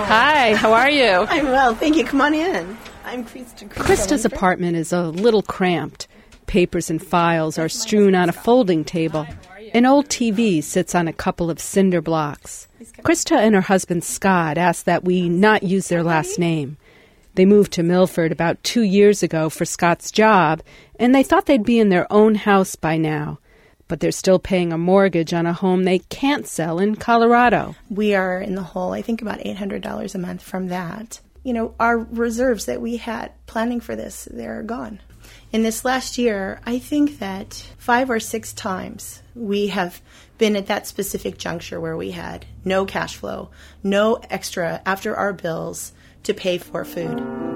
Hi, how are you? I'm well, thank you. Come on in. I'm Krista. Krista's apartment is a little cramped. Papers and files are strewn on a folding table. An old TV sits on a couple of cinder blocks. Krista and her husband Scott asked that we not use their last name. They moved to Milford about 2 years ago for Scott's job, and they thought they'd be in their own house by now. But they're still paying a mortgage on a home they can't sell in Colorado. We are in the hole, I think about $800 a month from that. You know, our reserves that we had planning for this, they're gone. In this last year, I think that 5 or 6 times we have been at that specific juncture where we had no cash flow, no extra after our bills to pay for food.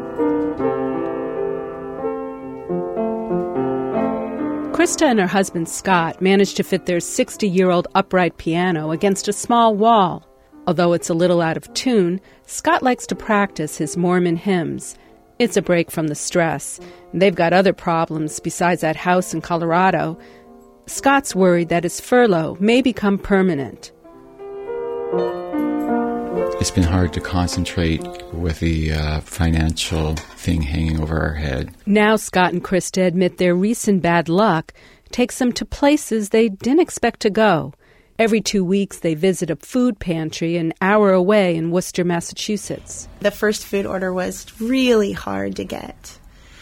Krista and her husband Scott managed to fit their 60-year-old upright piano against a small wall. Although it's a little out of tune, Scott likes to practice his Mormon hymns. It's a break from the stress. They've got other problems besides that house in Colorado. Scott's worried that his furlough may become permanent. It's been hard to concentrate with the financial thing hanging over our head. Now Scott and Krista admit their recent bad luck takes them to places they didn't expect to go. Every 2 weeks they visit a food pantry an hour away in Worcester, Massachusetts. The first food order was really hard to get.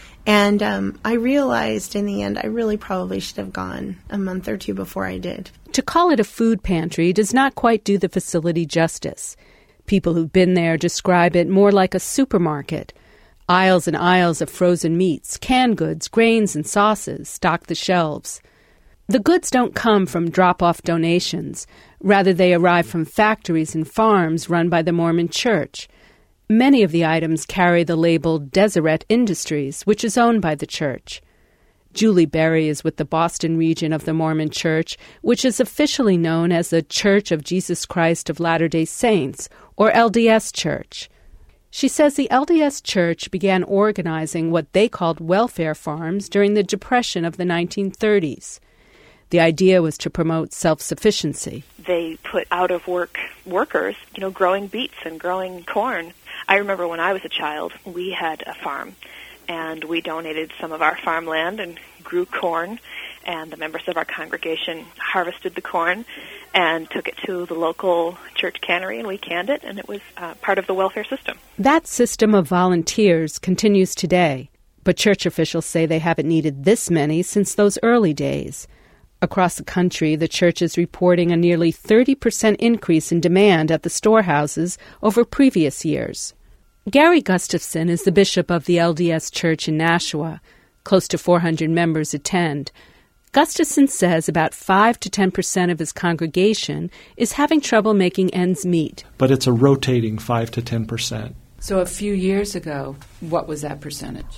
And I realized in the end I really probably should have gone a month or 2 before I did. To call it a food pantry does not quite do the facility justice. People who've been there describe it more like a supermarket. Aisles and aisles of frozen meats, canned goods, grains, and sauces stock the shelves. The goods don't come from drop-off donations. Rather, they arrive from factories and farms run by the Mormon Church. Many of the items carry the label Deseret Industries, which is owned by the church. Julie Berry is with the Boston region of the Mormon Church, which is officially known as the Church of Jesus Christ of Latter-day Saints, or LDS Church. She says the LDS Church began organizing what they called welfare farms during the Depression of the 1930s. The idea was to promote self-sufficiency. They put out-of-work workers, growing beets and growing corn. I remember when I was a child, we had a farm, and we donated some of our farmland and grew corn, and the members of our congregation harvested the corn and took it to the local church cannery, and we canned it, and it was part of the welfare system. That system of volunteers continues today, but church officials say they haven't needed this many since those early days. Across the country, the church is reporting a nearly 30% increase in demand at the storehouses over previous years. Gary Gustafson is the bishop of the LDS Church in Nashua. Close to 400 members attend. Gustafson says about 5 to 10% of his congregation is having trouble making ends meet. But it's a rotating 5 to 10%. So a few years ago, what was that percentage?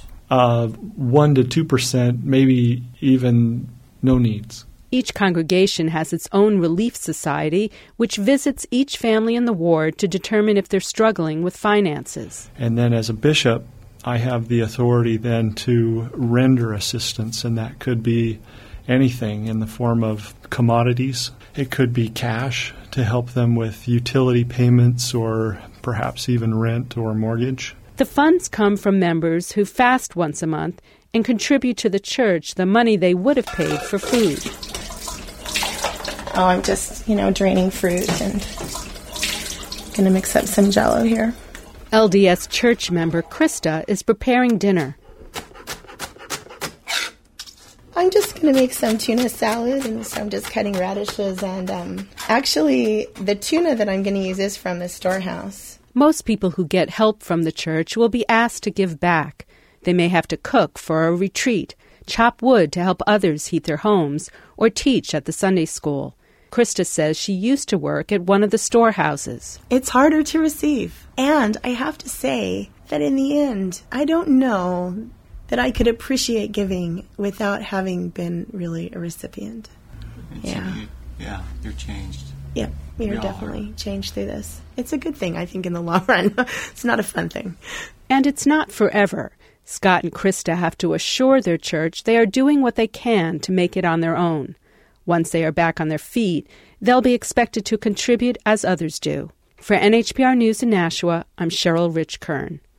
1 to 2%, maybe even no needs. Each congregation has its own relief society, which visits each family in the ward to determine if they're struggling with finances. And then as a bishop, I have the authority then to render assistance, and that could be anything in the form of commodities. It could be cash to help them with utility payments or perhaps even rent or mortgage. The funds come from members who fast once a month and contribute to the church the money they would have paid for food. Oh, I'm just, draining fruit and going to mix up some Jell-O here. LDS Church member Krista is preparing dinner. I'm just going to make some tuna salad, and so I'm just cutting radishes. And actually, the tuna that I'm going to use is from the storehouse. Most people who get help from the church will be asked to give back. They may have to cook for a retreat, chop wood to help others heat their homes, or teach at the Sunday school. Krista says she used to work at one of the storehouses. It's harder to receive. And I have to say that in the end, I don't know that I could appreciate giving without having been really a recipient. Yeah, you're changed. Yeah, we are definitely changed through this. It's a good thing, I think, in the long run. It's not a fun thing. And it's not forever. Scott and Krista have to assure their church they are doing what they can to make it on their own. Once they are back on their feet, they'll be expected to contribute as others do. For NHPR News in Nashua, I'm Cheryl Rich Kern.